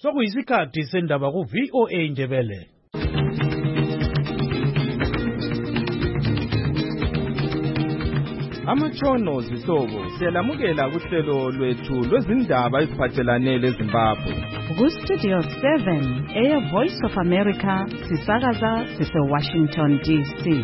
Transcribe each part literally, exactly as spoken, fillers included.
Sokuyisikhathi sendaba ku V O A Ndebele. Amatshono zihlobo siyalamukela kuhlelo lwethu lwezindaba eziphathelane leZimbabwe. Ku Studio seven, Air Voice of America, sisakaza sise Washington D C.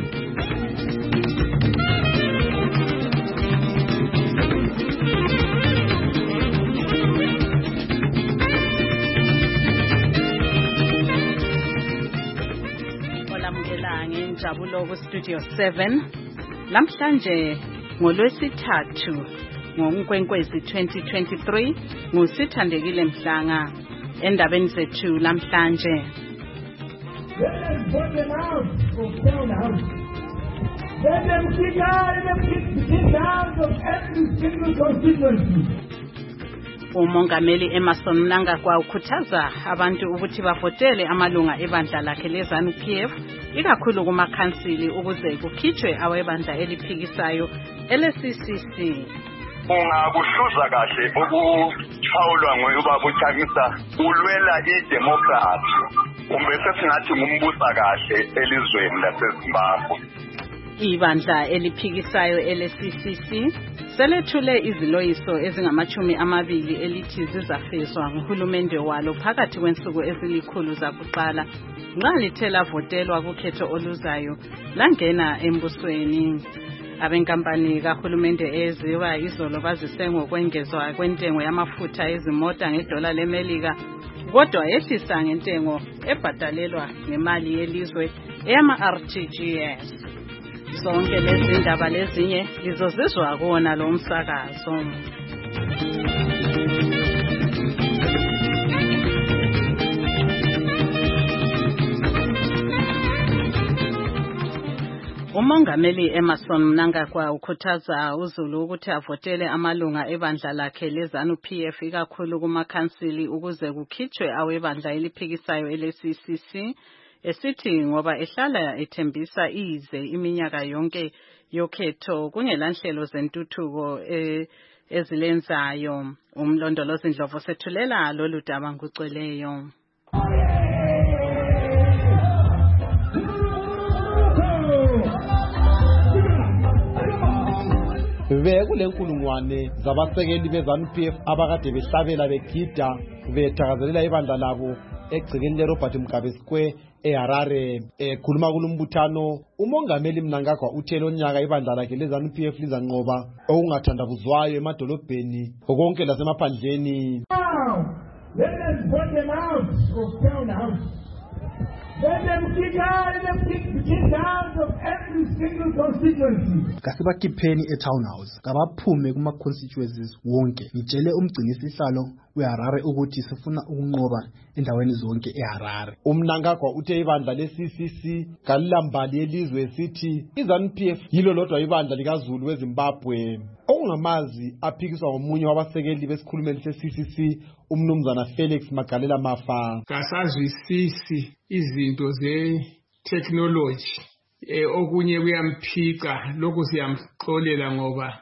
Olamukela ngenjabulo ku Studio seven. Lamhlanje ngolwesithathu ngoNkwenkwezi twenty twenty-three ngusithandekile Mhlanga endabeni zethu lamhlanje. Umongameli Emmerson Mnangagwa ukhuthaza abantu ukuthi bavotele amalunga ebandla lakhe leZANU P F ikakhulu kumakhansili ukuze kukhitshwe awebandla eliphikisayo ele-C C C. Ungakuhluza kahle ukuphawulwa ngoba buthakisa ulwela idemocracy kumbe sesingathi ngumbusa kahle elizweni laseZimbabwe. Ibandla eliphikisayo ele-C C C selethule iziloyiso ezingamachumi amabili elithi zizafezwa nguhulumende walo phakathi kwensuku ezilikhulu zakuqala nxa lithe lavotelwa kukhetho oluzayo langena embusweni. Abenkampani kahulumende eziwa izolo bazise ngokwengezwa kwentengo yamafutha ezimota ngedola leMelika kodwa yehlisa ngentengo ebhadalelwa ngemali yelizwe eyama-R T G S. Zonke lezi ndaba lezinye lizozizwa kuona lo msakazo. Umongameli Emmerson Mnangagwa ukhuthaza uZulu ukuthi avotele amalunga ebandla lakhe leZANU P F ikakhulu kumakhansili ukuze kukhitshwe awebandla eliphikisayo ele-C C C. Esithi ngoba ehlala ethembisa ize iminyaka yonke yokhetho kungelanhlelo zentuthuko ezilenzayo. Umlondolozi Ndlovu sethulela lolu daba ngucweleyo. Bekulenkulungwane zabasekeli beZANU P F abakade behlabela begida bethakazelela ibandla labo egcikeni leRobert Mugabe Square eHarare. Ekhuluma kulumbuthano umongameli Mnangagwa uthe lonyaka ibandla lakhe leZANU P F lizanqoba okungathandabuzwayo emadolobheni konke lasemaphandleni. Let them put them out of town house. Let them kick out them kick out of every single constituency. Kasibakipheni e-town house kabaphume kuma constituencies wonke. Ngitshele umgcinisihlalo weHarare ukuthi sifuna ukunqoba endaweni zonke eHarare. Umnangagwa uthe ibandla le-C C C kalilambali yelizwe sithi iZANU P F yilo lodwa ibandla likaZulu weZimbabwe. Okungamazi aphikiswa ngomunye wabasekeli besikhulumeli se-C C C umnumzana Felix Magalela Mafa. Kasazwisisi izinto ze-technology eh okunye kuyamphika lokho siyamxolela ngoba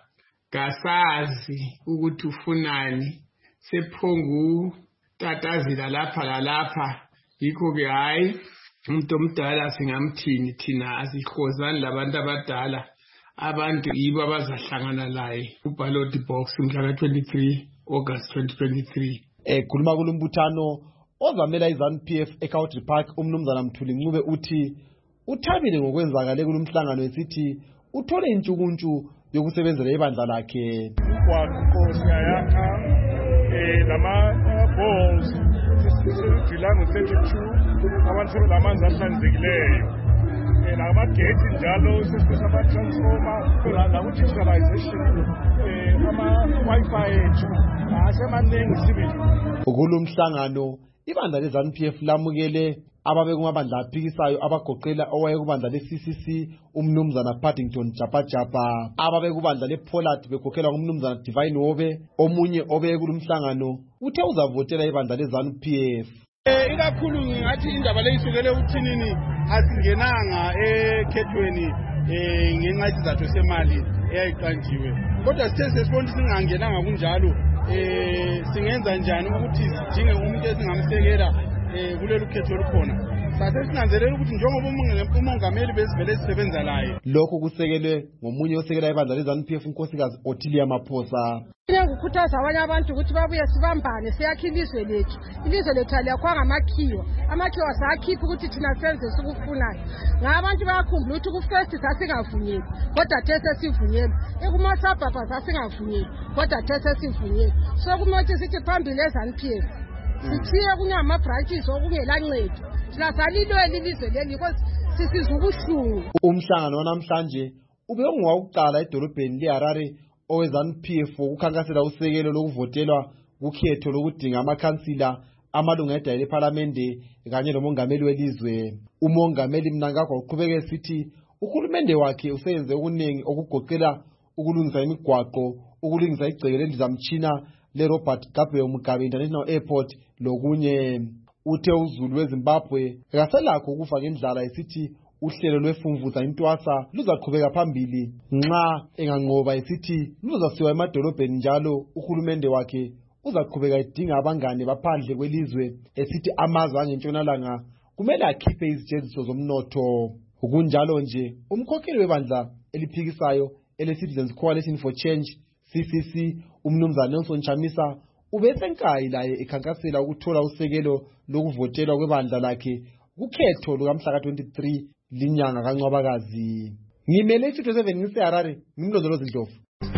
kasazi ukuthi ufunani sephongu tatazila lapha lalapha yikho ke hayi umuntu omdala singamthini thina asikhozani labantu abadala abantu yibo abazahlangana laye ku-ballot box mhla twenty-three August twenty twenty-three. Ekhuluma kulumbuthano ozamela iZANU P F eCountry Park umnumzana Mthuli Ncube uthi uthabile ngokwenzakale kulumhlangano esithi uthole intshukuntshu yokusebenzela ibandla lakhe. Kwakho siyayakha eh lama balls sisilanga thirty-two abantu lamanzi ahlanzekileyo. Eh namagate njalo sesifisa ama transformer la digitalization eh ama wifi ethu asemaningi sibili. Kulumhlangano ibandla leZANU P F lamukele ababe kumabandla aphikisayo abagoqela owaye kubandla le-C C C umnumzana Paddington Japajapa, ababe kubandla lePollard bekhokhelwa ngumnumzana Divine Wobe. Omunye obe kulumhlangano uthe uzavotela ibandla leZANU P F. Eh ikakhulu ngathi indaba leyisukele uthinini asingenanga ekhethweni eh ngenxa isizathu semali eyayiqanjiwe kodwa sithe sesibona singangenanga kunjalo eh singenza njani ukuthi sidinge umuntu esingamsekela eh kulelo khetho olukhona. Sase sinanzelela ukuthi njengoba umongameli besivele sisebenza laye. Lokho kusekelwe ngomunye osekela ibandla leZANU P F unkosikazi Ottilia Maphosa. Ngiyakukhuthaza abanye abantu ukuthi babuye sibambane siyakhe ilizwe lethu. Ilizwe lethu aliyakhwa ngamakhiwo. Amakhiwo asakhipha ukuthi thina senze sikufunayo. Ngabantu bayakhumbula ukuthi ku-first sasingavunyelwa kodwa the sesivunyelwa. Ekumasabhabha sasingavunyelwa kodwa the sesivunyelwa. So kumele sithi phambili leZANU P F sithiye kunyama branches okungelancedo. Thina salilwela ilizwe leli because sisizwa ubuhlungu. Umhlangano wanamhlanje ube ungowokuqala edolobheni leHarare oweZANU P F ukukhankasela usekelo lokuvotelwa kukhetho lokudinga amakhansila amalunga edale lePhalamende kanye nomongameli welizwe. Umongameli Mnangagwa uqhubeke esithi uhulumende wakhe useyenze okuningi okugoqela ukulungisa imigwaqo, ukulungisa igceke lendizamtshina leRobert Gabriel Mugabe International Airport lokunye. Uthe uZulu weZimbabwe akaselakho ukufa ngendlala esithi uhlelo lwefumvuza intwasa luzaqhubeka phambili nxa enganqoba esithi luzasiwa emadolobheni njalo uhulumende wakhe uzaqhubeka edinga abangane baphandle kwelizwe esithi amazwe angentshonalanga kumele akhiphe izijeziso zomnotho. Kunjalo nje umkhokheli webandla eliphikisayo ele-Citizens Coalition for Change C C C umnumzana Nelson Chamisa ubesenkayi laye ekhankasela ukuthola usekelo lokuvotelwa kwebandla lakhe kukhetho lukamhla ka twenty-three linyanga kaNcwabakazi. Ngimele isitho seven ngiseHarare ngimlondolozi Ndlovu.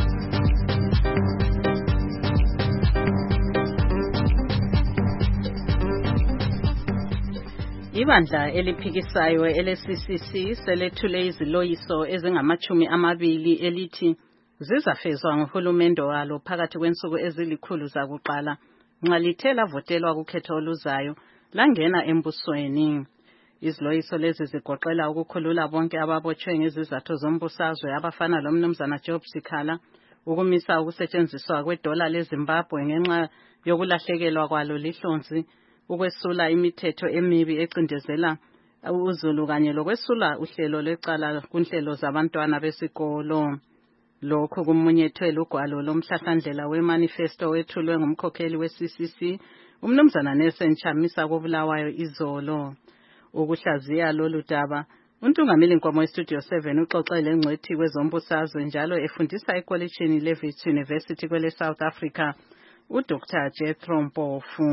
Ibandla eliphikisayo ele-C C C selethule iziloyiso ezingamachumi amabili elithi zizafezwa nguhulumende walo phakathi kwensuku ezilikhulu zakuqala nxa lithe lavotelwa kukhetho oluzayo langena embusweni. Iziloyiso lezi zigoqela ukukhulula bonke ababotshwe ngezizathu zombusazwe abafana lomnumzana Job Sikhala, ukumisa ukusetshenziswa kwedola leZimbabwe ngenxa yokulahlekelwa kwalo lihlonzi, ukwesula imithetho emibi ecindezela uZulu kanye lokwesula uhlelo lecala kunhlelo zabantwana besikolo. Lokhu kumunyethwe lugwalo lomhlahlandlela wemanifesto wethulwe ngumkhokheli we-C C C umnumzana Nelson Chamisa koBulawayo izolo. Ukuhlaziya lolu daba uNtungameli Nkomo eStudio seven uxoxele ngcwethi kwezombusazwe njalo efundisa ekolitshini leWits University kwele South Africa uDr Jethro Mpofu.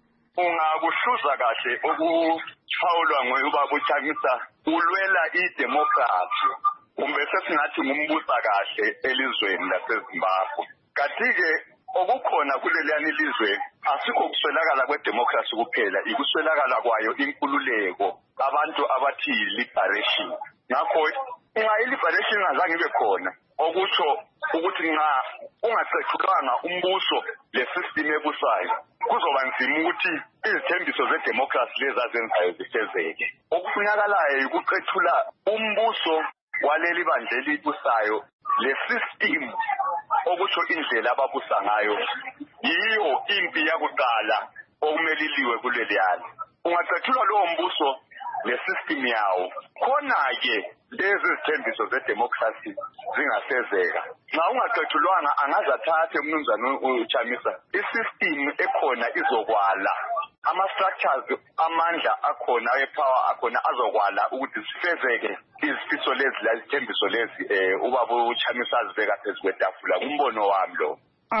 Ungakuhluza kahle okuphawulwa ngoyubaba uChamisa ulwela idemocracy kumbe sesingathi ngumbusa kahle elizweni laseZimbabwe. Kanti-ke okukhona kuleliyani ilizwe asikho kuswelakala kwedemocracy kuphela, ikuswelakala kwayo inkululeko, abantu abathi liberation. Ngakho nxa i-liberation ingazange ibe khona okutsho ukuthi nxa ungaqethulanga umbuso le-system ebusayo kuzoba nzima ukuthi izithembiso zedemocracy lezi azenzayo zifezeke. Okufunakalayo yikuqethula umbuso waleli bandla elibusayo le-system okutsho indlela ababusa ngayo yiyo impi yakuqala okumeliliwe kuleliyani. Ungaqethulwa lowo mbuso le-system yawo khona-ke lezi zithembiso zedemocracy zingasezeka. Nxa ungaqethulwanga angaze athathe umnumzana uChamisa i-system ekhona izokwala, ama-structures amandla akhona epower akhona azokwala ukuthi sifezeke izifiso lezi lazithembiso lezi ubaba uChamisa azibeka phezu kwetafula. Kumbono wami lo.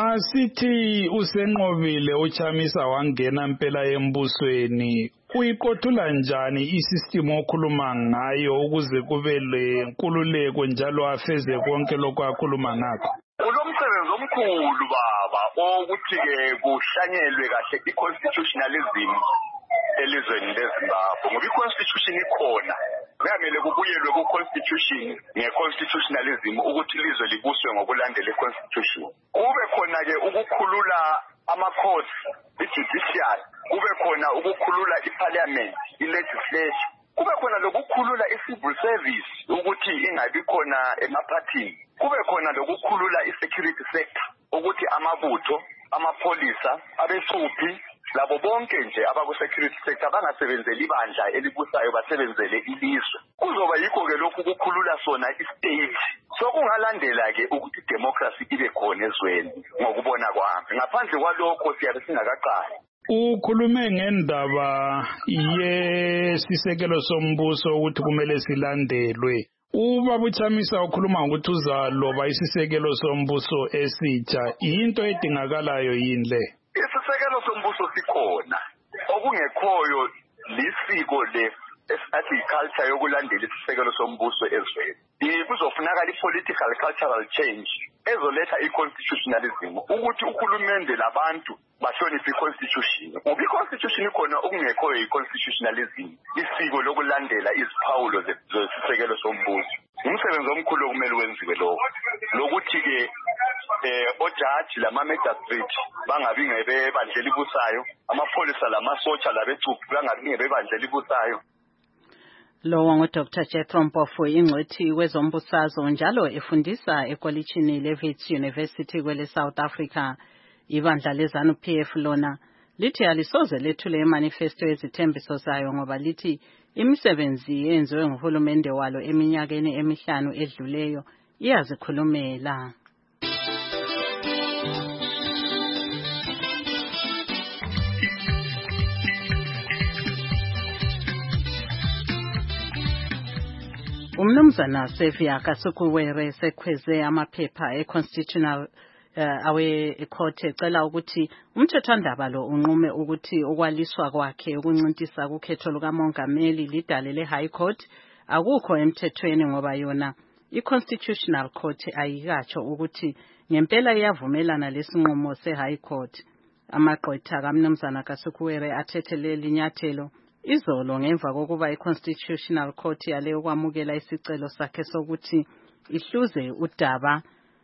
Asithi usenqobile uChamisa wangena impela embusweni, uyiqothula njani isystem okhuluma ngayo ukuze kube lenkululeko njalo afeze konke lokho akhuluma ngakho? Kulomsebenzi omkhulu baba ukuthi-ke kuhlanyelwe kahle i-constitutionalism elizweni leZimbabwe ngoba i-constitution ikhona. Kuyamele kubuyelwe ku-constitution nge-constitutionalism ukuthi ilizwe libuswe ngokulandela i-constitution. Kube khona-ke ukukhulula ama-courts, i-judiciary, kube khona ukukhulula i-parliament, i-legislature, kube khona lokukhulula i-civil service ukuthi ingabi khona emaphathini, kube khona lokukhulula i-security sector ukuthi amabutho, amapholisa, abesuphi labo bonke nje abaku-security sector bangasebenzeli ibandla elibusayo basebenzele ilizwe. Kuzoba yikho-ke lokhu kukhulula sona i-state so kungalandela ke ukuthi democracy ibe khona ezweni ngokubona kwami ngaphandle kwalokho siyabe singakaqali. Ukhulume ngendaba yesisekelo sombuso ukuthi kumele silandelwe. Ubaba uChamisa ukhuluma ukuthi uzaloba isisekelo sombuso esitsha. Into edingakalayo yini le? Isisekelo sombuso sikhona. Okungekhoyo lisiko le agriculture yokulandela isisekelo sombuso ezweni. Kuzofunakala i-political cultural change ezoletha i-constitutionalism ukuthi uhulumende labantu bahloniphe i-constitution. Ngoba i-constitution ikhona okungekhoyo i-constitutionalism, isiko lokulandela iziphawulo zesisekelo sombuso. Umsebenzi omkhulu okumele wenziwe lo lokuthi ke eh ojaji lama-magistrate bangabi ngebebandlela ibusayo, amapholisa lamasotsha labethupi bangabi ngebebandlela ibusayo. Lo ngu-Doctor Jethro Mpofu, ingcwethi kwezombusazwe njalo efundisa ekolitshini le-Wits University kwele South Africa. Ibandla leZANU P F lona lithi alisoze lethule imanifesto yezithembiso zayo ngoba lithi imisebenzi yenziwe nguhulumende walo eminyakeni emihlanu edluleyo iyazikhulumela. Umnumzana Sevia Kasukuwere sekhweze amaphepha e-constitutional uh, awe court ecela ukuthi umthethwandaba lo unqume ukuthi okwaliswa kwakhe ukuncintisa kukhetho lukamongameli lidale le-High Court akukho emthethweni ngoba yona i-Constitutional Court ayikatsho ukuthi ngempela iyavumelana lesinqumo se-High Court. Amagqwetha kaMnumzana Kasukuwere athethelele inyathelo izolo ngemva kokuba i-Constitutional Court yale ukwamukela isicelo sakhe sokuthi ihluze udaba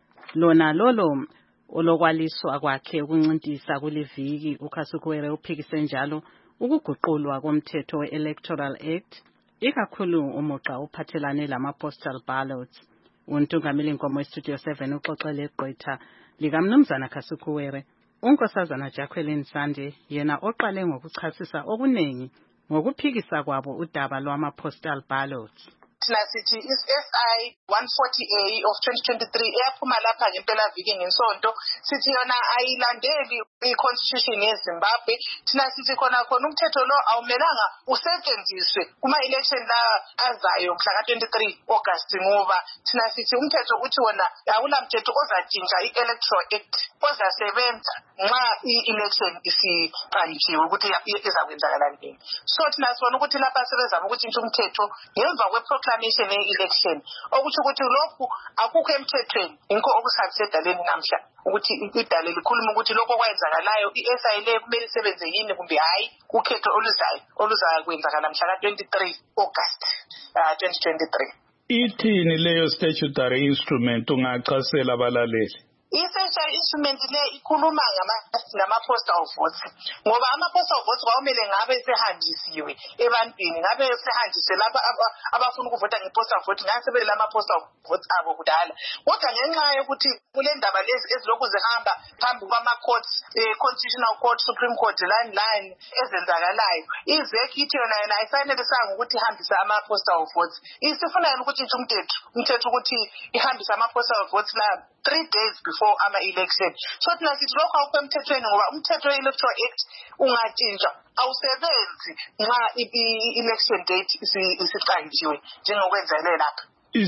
lona lolo olokwaliswa kwakhe ukuncintisa kuliviki. uKasukuwere uphikise njalo ukuguqulwa komthetho we-Electoral Act ikakhulu umuqa uphathelane lama-postal ballots. Untungameli Nkomo eStudio seven uxoxele igqwetha likaMnumzana Kasukuwere uNkosazana Jacqueline Sande yena oqale ngokuchasisa okuningi ngokuphikisa kwabo udaba lwama-postal ballots. Thina sithi is-S I one forty A of twenty twenty-three eyaphuma lapha ngempela viki ngesonto sithi yona ayilandeli i-constitution yeZimbabwe. Thina sithi khona khona umthetho lo awumelanga usetshenziswe kuma-election la azayo mhla ka twenty-three August ngoba thina sithi umthetho uthi wona akulamthetho ozatshintsha i-Electoral Act ozasebenza nxa i-election isiqanjiwe ukuthi izakwenzakala nini. So thina sibona ukuthi lapha sebezama ukutshintsha umthetho ngemva kwe-proclamation ye-election okuthi ukuthi lokhu akukho emthethweni inko okusabise edaleni namhla ukuthi idale likhuluma ukuthi lokho kwenzakalayo i-S I le kumele isebenze yini kumbe hayi kukhetho oluzayo oluzakwenzakala mhla ka twenty-three August uh, twenty twenty-three. Ithini leyo statutory instrument ungachasela abalaleli? I-statutory instrument le ikhuluma ngama-postal votes ngoba ama-postal votes kwamele ngabe sehanjisiwe ebantwini ngabe sehanjiswe laba abafuna ukuvota nge-postal vote ngasebele ama-postal votes abo kudala kodwa ngenxa yokuthi kule ndaba lezi ezilokhu zihamba phambi kwama-courts constitutional court, Supreme Court, line line ezenzakalayo izeki ithi yona yona ayisanelisanga ukuthi ihambise ama-postal votes isifuna yona ukuthi nje umthetho umthetho ukuthi ihambise ama-postal votes la three days before ama-election. So thina sithi lokho awukho emthethweni ngoba umthetho we-Electoral Act ungatshintshwa awusebenzi nxa i-election date isiqanjiwe njengokwenzele lapha.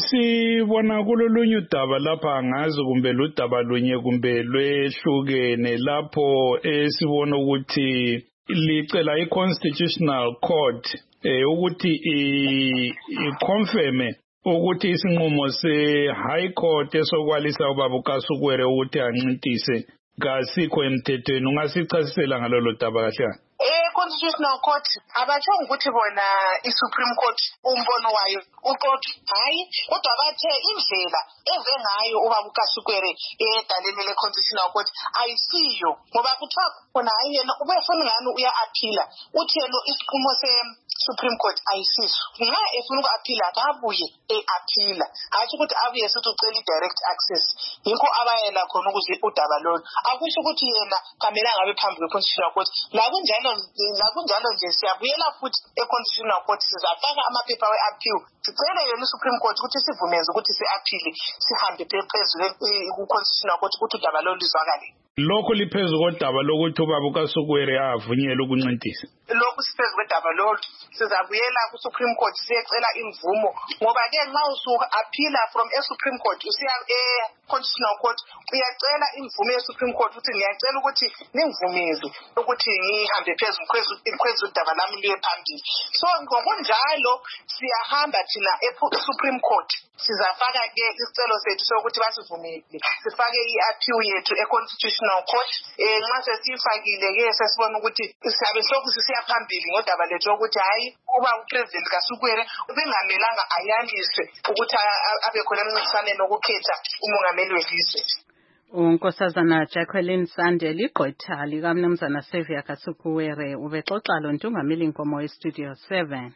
Isibona kulolunye udaba lapha angazi kumbe ludaba lunye kumbe lwehlukene lapho esibona ukuthi licela i-Constitutional Court eh ukuthi i-confirm ukuthi isinqumo se-High Court esokwalisa ubaba uKasukuwere ukuthi ancintise ngasikho emthethweni. Ungasichasisela ngalolo daba kahle? Constitutional Court abatshonga ukuthi bona i-Supreme Court umbono wayo uqotho hayi kodwa bathe indlela eve ngayo ubaba uKasukuwere edaleni le-Constitutional Court ayisiyo ngoba kuthiwa khona hayi yena ubefuna ngani uya-aphila uthi yena isinqumo Supreme Court ayisiso nxa efuna uku-aphila akabuye e-aphila hatshi ukuthi abuye sithi ucela i-direct access yikho abayela khona ukuze udaba lolu akusho ukuthi yena kamelanga abe phambi kwe-Constitutional Court lakunjalo lakunjalo nje siyabuyela futhi e-Constitutional Court sizafaka amaphepha we-appeal sicele yena i-Supreme Court ukuthi sivumeze ukuthi si-aphile sihambe phezulu ku-Constitutional Court ukuthi udaba lolu lizwakale. Lokho liphezu kodaba lokuthi ubaba uKasukuwere avunyelwe ukuncintisa. Lokhu siphezu kodaba lolu sizabuyela ku-Supreme Court siyecela imvumo ngoba ke nxa usuka aphila from e-Supreme Court usiya e-Constitutional Court uyacela imvumo ye-Supreme Court ukuthi ngiyacela ukuthi ningivumeze ukuthi ngihambe phezulu kwezi udaba lami liye phambili. So ngokunjalo siyahamba thina e-Supreme Court sizafaka ke isicelo sethu sokuthi basivumele sifake i-appeal yethu e-Constitutional Court nxa sesifakile ke sesibona ukuthi siyabe lokhu sisiya phambili ngodaba lethu ukuthi hayi uba uPresident Kasukuwere ubengamelanga ayandiswe ukuthi abe khona emncintiswaneni wokukhetha umongameli welizwe. uNkosazana Jacqueline Sande ligqwetha likaMnumzana Xavier Kasukuwere ubexoxa lo Ntungameli Nkomo e-Studio seven.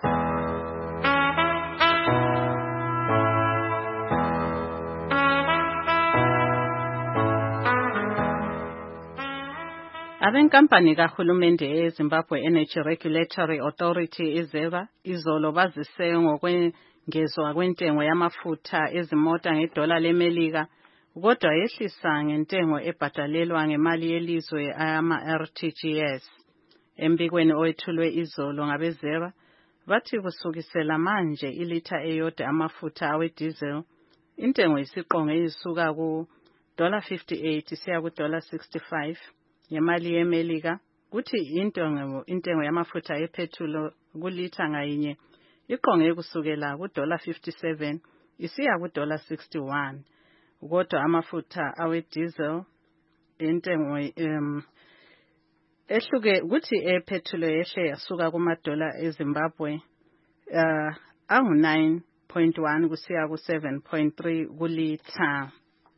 Abenkampani kahulumende eZimbabwe Energy Regulatory Authority izeba izolo bazise ngokwengezwa kwentengo yamafutha ezimota ngedola leMelika kodwa yehlisa ngentengo ebhadalelwa ngemali yelizwe ama-R T G S. Embikweni oyethulwe izolo ngabezeba bathi kusukisela manje ilitha eyodwa amafutha awe diesel intengo isiqongo isuka ku fifty-eight siya ku sixty-five yemali yeMelika kuthi intengo intengo yamafutha epetrol kulitha ngayinye iqonge kusukela ku fifty-seven isiya ku sixty-one kodwa amafutha awe diesel intengo um ehluke kuthi epetrol yehle yasuka kuma dollar eZimbabwe uh angu nine point one kusiya ku seven point three kulitha.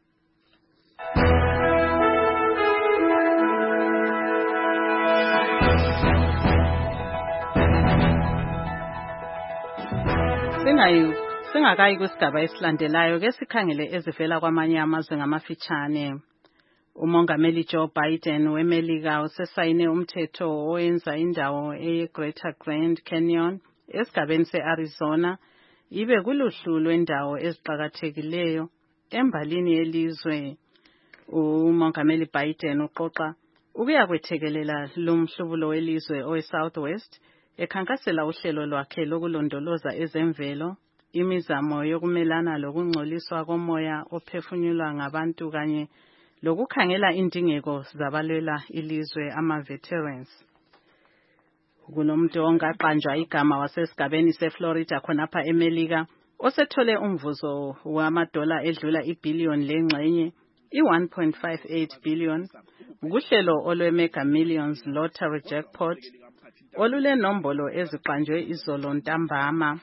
Singayi singakayi kusigaba esilandelayo ke sikhangele ezivela kwamanye amazwe ngamafitshane. Umongameli Joe Biden weMelika usesayine umthetho owenza indawo eGreater Grand Canyon esigabeni seArizona ibe kuluhlu lwendawo eziqhakathekileyo embalini yelizwe. Umongameli Biden uxoxa ukuya kwethekelela lomhlubulo welizwe oweSouthwest ekhankasela uhlelo lwakhe lokulondoloza ezemvelo imizamo yokumelana lokungcoliswa komoya ophefumulwa ngabantu kanye lokukhangela indingeko zabalwela ilizwe ama-veterans. Kunomuntu ongaqanjwa igama wasesigabeni seFlorida khonapha eMelika osethole umvuzo wamadola edlula ibhiliyoni lengxenye i-one point five eight billion kuhlelo olwe-Mega Millions Lottery Jackpot olule nombolo eziqanjwe izolo ntambama.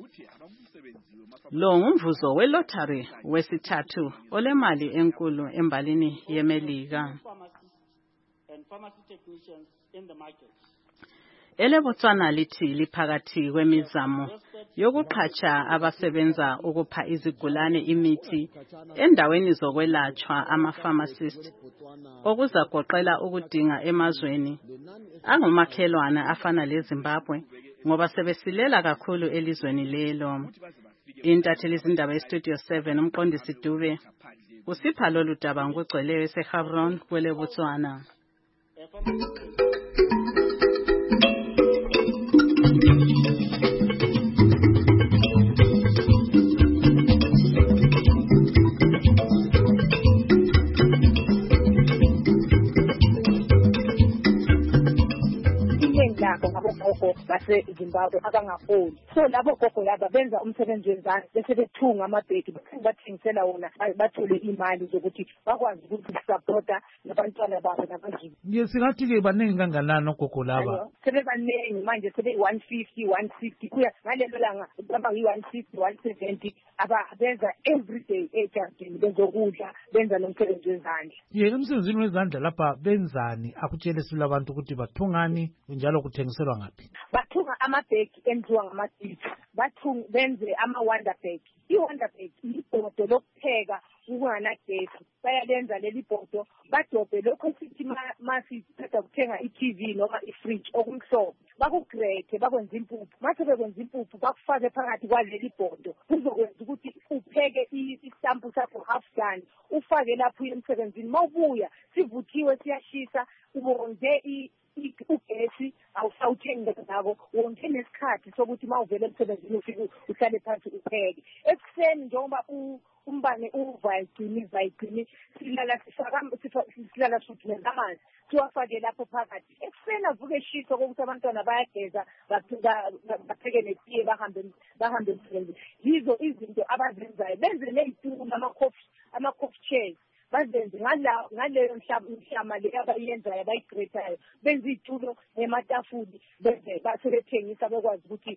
Lo ngumvuzo welottery wesithathu olemali enkulu embalini yeMelika. EleBotswana lithi liphakathi kwemizamo yokuqhatsha abasebenza ukupha izigulane imithi endaweni zokwelatshwa ama-pharmacist okuzagoqela ukudinga emazweni angumakhelwana afana leZimbabwe ngoba sebesilela kakhulu elizweni lelo. Intatheli izindaba eStudio seven umqondisi Dube usipha lolu daba ngokugcweleyo eseGaborone kweleBotswana. Gogo base Zimbabwe abangafuni so labo gogo laba benza umsebenzi wezandla bese bethunga amabheki bathengisela wona bathole imali zokuthi bakwazi ukuthi supporta labantwana babo nabazini. Ngesingathi ke baningi kanganani gogo laba sebebaningi manje sebe one fifty one sixty kuya ngalelo langa baba yi one sixty one seventy ababenza every day ejardini bezokudla benza nomsebenzi wezandla. Yeke umsebenzini wezandla lapha benzani akutshele sila abantu ukuthi bathungani njalo kuthi athengiselwa ngaphi? Bathunga amabhegi enziwa ngamaditsi, bathunga benze ama-wonder bag. I-wonder bag libhodo lokupheka kunganagesi, bayalenza leli bhodo badobhe lokho sithi masiceda kuthenga i-T V noma i-fridge okumhlophe, bakugrethe bakwenza impuphu. Mase bekwenza impuphu bakufake phakathi kwaleli bhodo, kuzokwenza ukuthi upheke istampu sakho half done, ufake lapho emsebenzini. Mawubuya sivuthiwe siyashisa, ubonge ugesi awusawuthengi ngako, wonke nesikhathi sokuthi mawuvele emsebenzini ufike uhlale phansi upheke. Ekuseni njengoba umbane uva igcini igcini silala sifaka silala futhi namanzi siwafake lapho phakathi. Ekuseni avuke eshisa ukuthi abantwana bayageza bapheke netiye bahambe bahambe emsebenzini. Yizo izinto abazenzayo, benze nezitulo ama-coffee ama-coffee chairs, bazenze ngaleyo mhlama le abayenzayo abayigretayo, benze iy'tulo nematafuli, benze basebethengisa bekwazi ukuthi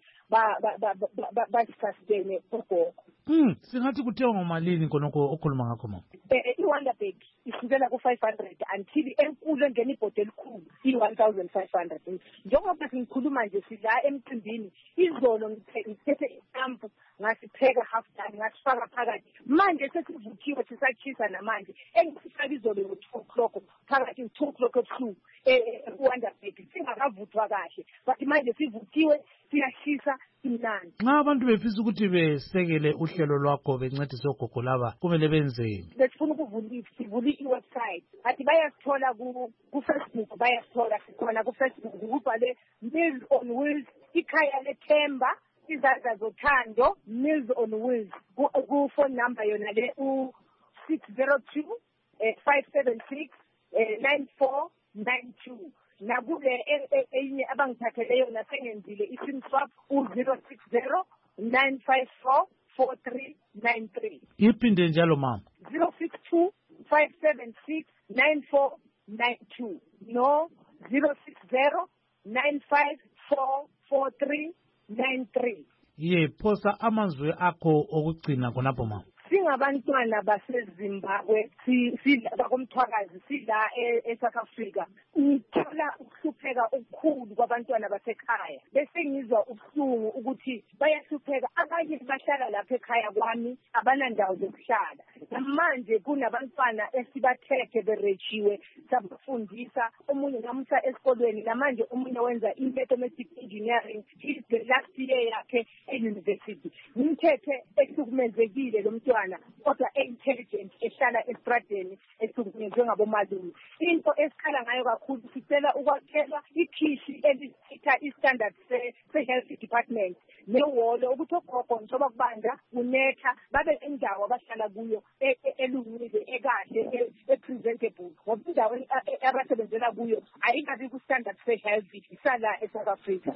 basistastene ugogo. Hmm, singathi kuthengwa ngomalini khonokho okhuluma ngakho mama? I-wonder bag isukela ku-five hundred until enkulu engena ibhodo elikhulu i-one thousand five hundred. Njengoba singikhuluma nje sila emcimbini, izolo ngithethe istampu ngasipheka half done ngasifaka phakathi. Manje sesivuthiwe sisachisa namanje engisifaka izolo ngo-two o'clock phakathi two o'clock ebusuku e-wonder bag singakavuthwa kahle, but manje sivuthiwe siyashisa imnandi. Nxa abantu befisa ukuthi besekele uhlelo lwakho bencedise ogogo laba kumele benzeni? Besifuna ukuvula sivule i-website, athi bayasithola ku-Facebook, bayasithola sikhona ku-Facebook kubhale Meals on Wheels, ikhaya lethemba, izandla zothando, Meals on Wheels. Ku-phone number yona le u-six zero two five seven six nine four nine two. Nakule enye abangithathele yona sengenzile i-sim swap u-zero six zero nine five four four three nine three. Iphinde njalo mama. zero six two five seven six nine four nine two no zero six zero nine five four four three nine three. Ye phosa amazwi akho okugcina khonapho mama. Singabantwana baseZimbabwe bakomthwakazi sila eSouth Africa, ngithola ukuhlupheka okukhulu kwabantwana basekhaya. Bese ngizwa ubuhlungu ukuthi bayahlupheka, abanye bahlala lapha ekhaya kwami abanandawo zokuhlala. Manje kunabantwana esibathethe berejiwe sabafundisa, omunye ngamsa esikolweni namanje omunye wenza mathematics engineering, is the last year yakhe e-university. Ngimthethe ehlukumezekile lo mntwana kodwa e-intelligent ehlala estradeni ehlukumezwe ngabomalume. Into esikhala ngayo kakhulu sicela ukwakhelwa ikhishi elisitha i-standard se-health department newolo ukuthi ogogo njengoba kubanda unetha babe endawo abahlala kuyo elungile ekahle e-presentable, ngoba indawo abasebenzela kuyo ayingabi ku-standard se-health isala eSouth Africa.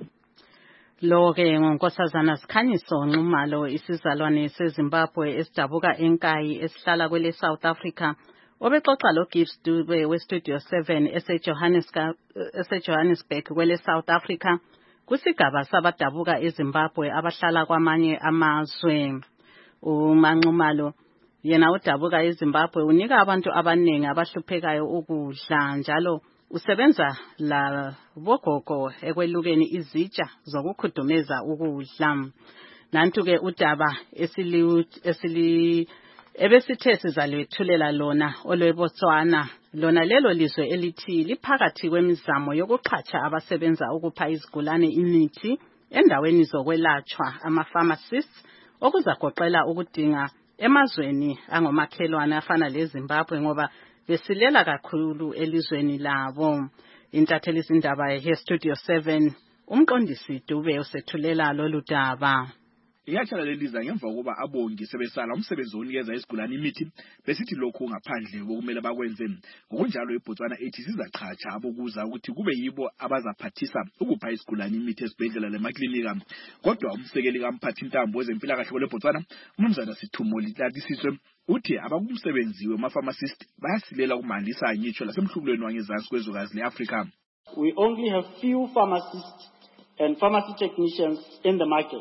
Lo ke ngonkosazana Sikhanyiso Nxumalo, isizalwane seZimbabwe esidabuka eNkayi esihlala kwele South Africa, obexoxa lo Gibbs Dube we-Studio seven ese-Johannesburg ese-Johannesburg kwele South Africa kusigaba sabadabuka eZimbabwe abahlala kwamanye amazwe. uManxumalo yena udabuka eZimbabwe unika abantu abaningi abahluphekayo ukudla, njalo usebenza la bogogo ekwelukeni izitsha zokukhudumeza ukudla. Nantu ke udaba esili esili ebesithe sizalwethulela lona olweBotswana, lona lelo lizwe elithi liphakathi kwemizamo yokuqhatsha abasebenza ukupha izigulane imithi endaweni zokwelatshwa ama-pharmacists, okuzagoqela ukudinga emazweni angomakhelwane afana leZimbabwe ngoba besilela kakhulu elizweni labo. Intatheli izindaba ye-Studio seven umqondisi Dube usethulela lolu daba. Iyatshala leliza ngemva kokuba abongi sebesala umsebenzi wokunikeza isigulane imithi besithi lokho ngaphandle bokumele bakwenze. Ngokunjalo iBotswana ethi sizaqhatsha abokuza ukuthi kube yibo abazaphathisa ukupha isigulane imithi esibhedlela lemaklinika. Kodwa umsekeli kamphathi intambo wezempilakahle kweBotswana uMnumzana Sithumo Litlatisiswe uthi abakumsebenzi wema-pharmacist bayasilela kumandisa ngitsho lasemhlubulweni wangezansi kwezwekazi le-Afrika. We only have few pharmacists and pharmacy technicians in the market.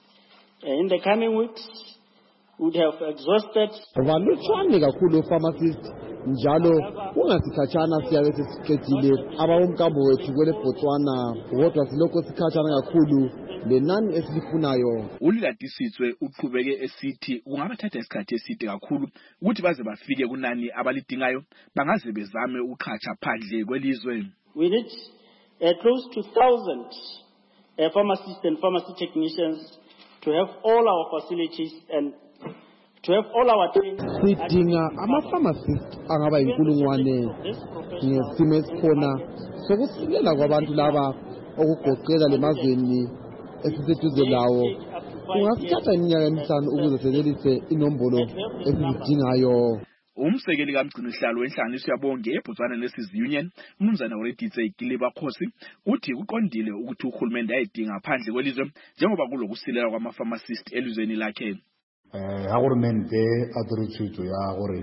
In the coming weeks, we would have exhausted. Balutshwane kakhulu pharmacists njalo kungasikhatshana siyabe sesiqedile abawomkambo wethu kwele Botswana kodwa silokho sikhatshana kakhulu lenani esilifunayo. uLiladisitswe uqhubeke esithi kungabathatha isikhathi eside kakhulu ukuthi baze bafike kunani abalidingayo bangaze bezame uqhatsha phandle kwelizwe. We need uh, close to one thousand uh, pharmacists and pharmacy technicians to have all our facilities and to have all our training. Sidinga ama-pharmacist angaba inkulungwane ngesimo esikhona sokusilela kwabantu laba okugoqela lemazweni esiseduze lawo. Kungasithatha iminyaka emihlanu ukuze senelise inombolo esizidingayo. Umsekeli kaMgcinihlalo wenhlanganiso yabonke eBotswana Nurses Union, uMnumzana Oreditse Giliba Khosi, uthi kuqondile ukuthi uhulumende ayidinga phandle kwelizwe njengoba kulokusilela kwama-pharmacist elizweni lakhe. Eh, ahulumende athoritsho ya gore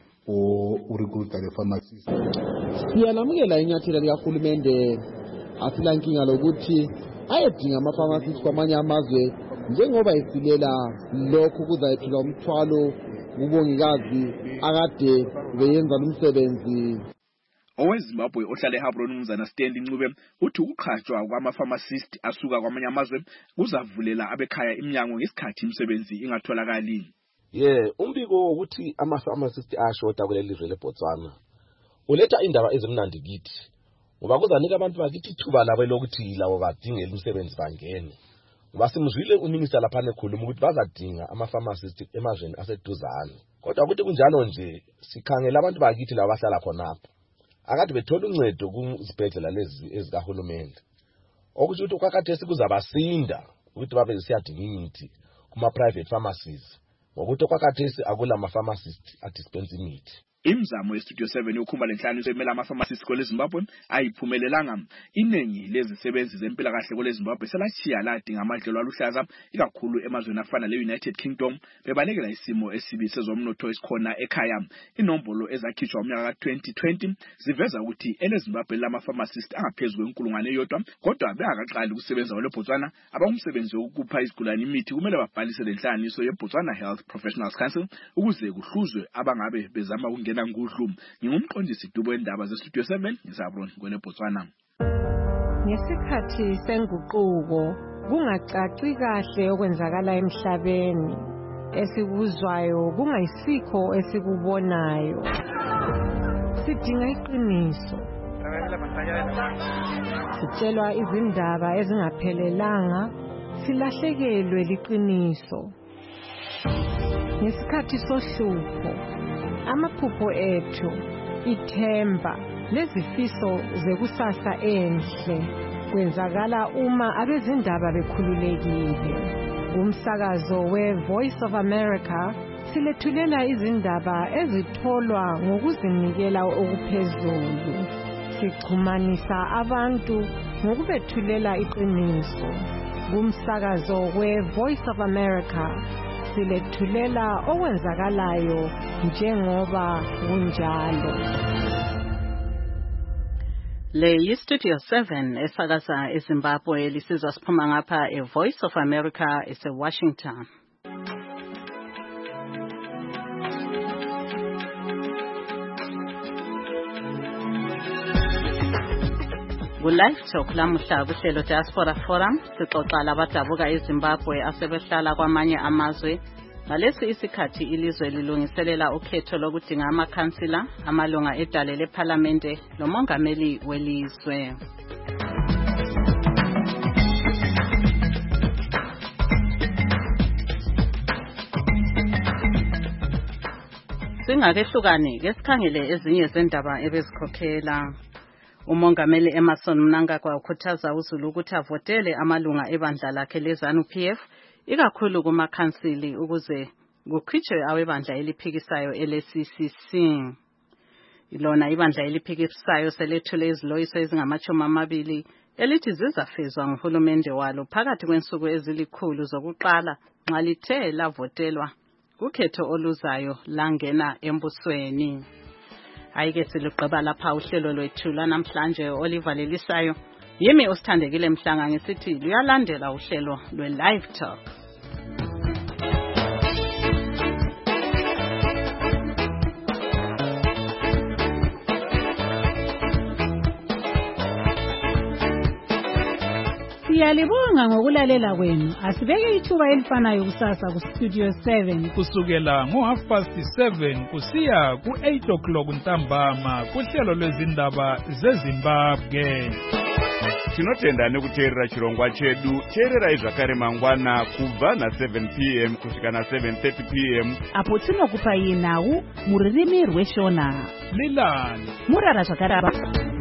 o recruiter le pharmacist. Siyalamukela inyathela likahulumende asila nkinga lokuthi ayedinga ama-pharmacist kwamanye amazwe njengoba esilela lokhu kuzayethula umthwalo kubongikazi akade beyenza lumsebenzi. OweZimbabwe ohlala eHabron uMnumzana Stanley Ncube uthi ukuqhatshwa kwama-pharmacist asuka kwamanye amazwe kuzavulela abekhaya iminyango ngesikhathi imisebenzi ingatholakali. Yeah, umbiko wokuthi ama-pharmacist ashoda kuleli lizwe leBotswana uletha indaba ezimnandi kithi ngoba kuzanika abantu bakithi ithuba labo lokuthi labo badingela umsebenzi bangene. Ngoba simzwile uminister lapha nekhuluma ukuthi bazadinga ama-pharmacist emazweni aseduzane. Kodwa ukuthi kunjalo nje sikhangela abantu bakithi labo bahlala khonapho akade bethola uncedo kuzibhedlela lezi ezikahulumende. Okusho ukuthi kwakhathesi kuzabasinda ukuthi babe siyadinga imithi kuma-private pharmacies ngokuthi kwakhathesi akula ama-pharmacist adispense imithi. Imizamo yeStudio seven yokukhumba lenhlaniso emela ama-pharmacist kwele Zimbabwe ayiphumelelanga. Iningi lezisebenzi zempilakahle kwele Zimbabwe selachiya ladinga amadlelo aluhlaza ikakhulu emazweni afana le-United Kingdom bebalekela isimo esibi sezomnotho esikhona ekhaya. Inombolo ezakhishwa umnyaka ka twenty twenty ziveza ukuthi eleZimbabwe lama-pharmacist angaphezulu kwenkulungwane eyodwa kodwa bengakaqali ukusebenza kwele Botswana abangumsebenzi wokupha izigulane imithi kumele babhalise lenhlaniso ye-Botswana Health Professionals Council ukuze kuhluzwe abangabe bezama ukungena ngudlu. Ngingumqondisi dubo endaba zeStudio seven ngisabron kwele Botswana. Ngesikhathi senguquko kungacaci kahle okwenzakala emhlabeni esikuzwayo kungayisikho esikubonayo. Sidinga iqiniso. Sitshelwa izindaba ezingaphelelanga silahlekelwe liqiniso. Ngesikhathi sohlupho amaphupho ethu ithemba lezifiso zekusasa enhle kwenzakala uma abezindaba bekhululekile. Umsakazo we-Voice of America silethulela izindaba ezitholwa ngokuzinikela okuphezulu. Sixhumanisa abantu ngokubethulela iqiniso. Umsakazo we-Voice of America silethulela okwenzakalayo njengoba kunjalo. Le yiStudio seven esakaza eZimbabwe lisizwa siphuma ngapha eVoice of America eseWashington. Ku-Live Talk lamuhla kuhlelo Diaspora Forum sixoxa labadabuka eZimbabwe asebehlala kwamanye amazwe ngalesi isikhathi ilizwe lilungiselela ukhetho lokudinga amakhansila amalunga edale leParlamente lomongameli welizwe. Singakehlukani ke sikhangele ezinye zendaba ebezikhokhela. Umongameli Emmerson Mnangagwa ukhuthaza uZulu ukuthi avotele amalunga ebandla lakhe leZANU P F ikakhulu kumakhansili ukuze kukhitshwe awebandla eliphikisayo ele-C C C. Ilona ibandla eliphikisayo selethule iziloyiso ezingamachumi amabili elithi zizafezwa nguhulumende walo phakathi kwensuku ezilikhulu zokuqala nxa lithe lavotelwa kukhetho oluzayo langena embusweni. Ayike siluqeba lapha uhlelo lwethu lanamhlanje Oliver Lelisayo. Yimi usithandekile Mhlanga ngisithi luyalandela uhlelo lwe-Live Talk. Siyalibonga ngokulalela kwenu. Asibeke ithuba elifanayo kusasa ku Studio seven kusukela ngo half past seven kusiya ku eight o'clock ntambama kuhlelo lwezindaba zeZimbabwe. Tinotenda nekuteerera chirongwa chedu. Teererai zvakare mangwana kubva na seven p m kusvika na seven thirty p m apo tinokupai nhau mururimi rweshona. Lilani Murara zvakaraba.